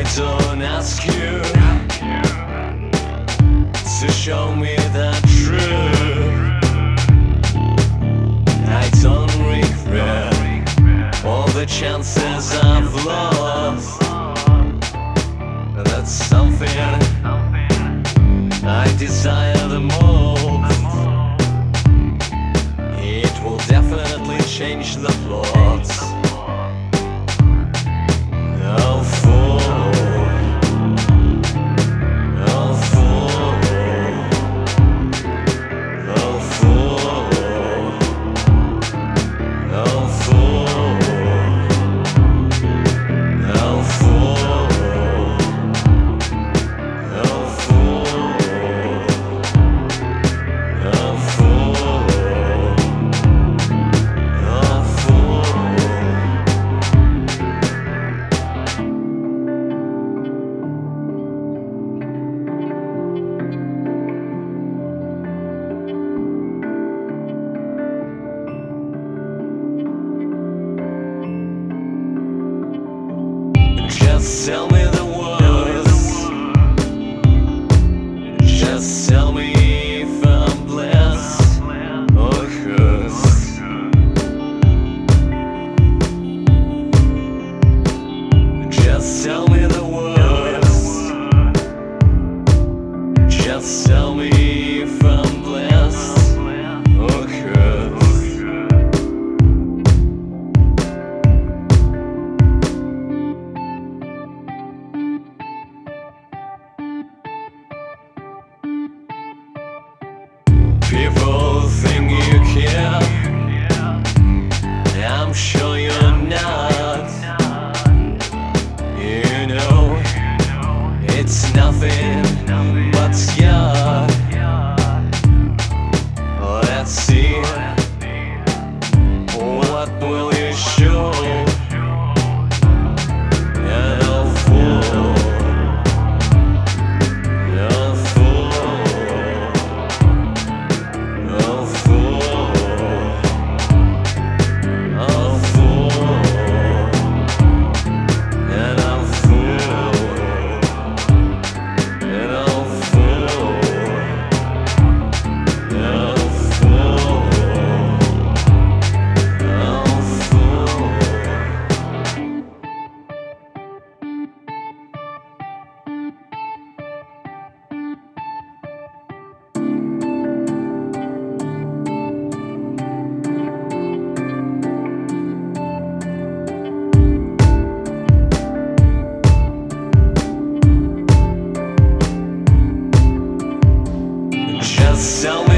don't ask you to show me the truth. I don't regret all the chances I've lost. That's something I desire the most. It will definitely change the plots. Oh fool, oh fool, oh fool, oh fool, oh fool, oh fool, oh fool, oh fool. Just tell me the words. Just tell me if I'm blessed or cursed. Just tell me the words. Just tell me if I'm blessed or cursed. People think you care, I'm sure you're not. You know, it's nothing but scared. Let's see, what will you show? And oh fool, oh fool, oh fool, oh fool, and oh fool, and oh fool, oh fool, oh fool. Just tell